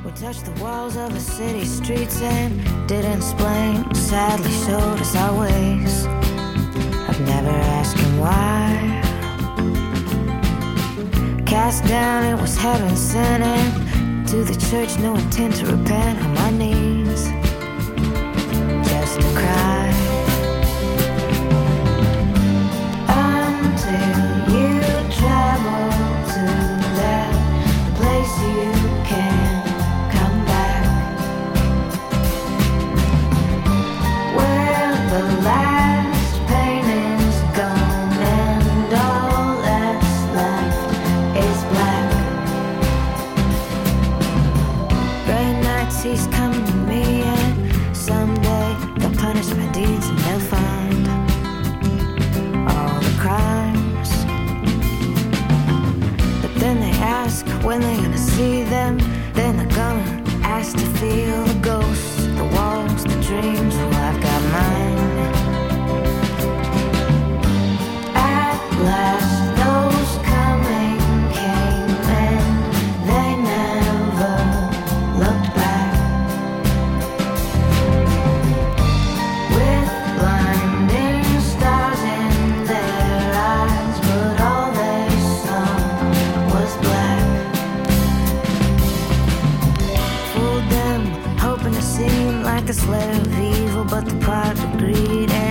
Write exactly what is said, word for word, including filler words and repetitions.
We touched the walls of the city streets and didn't explain, sadly showed us our ways. I've never asked him why. Cast down, it was heaven sent, and to the church, no intent to repent. On my knees, just to cry. Until you travel to that place you can't come back, where the last pain is gone and all that's left is black. Gray nights he's coming to me, and someday they'll punish my deeds and they'll find all the crimes. But then they ask when they're gonna see them. Then they're gonna ask to feel the ghosts, the walls, the dreams. Well, I've got mine. At last those coming came and they never looked back. With blinding stars in their eyes, but all they saw was black. Fooled them, hoping to seem like a slayer of evil, but the product of greed and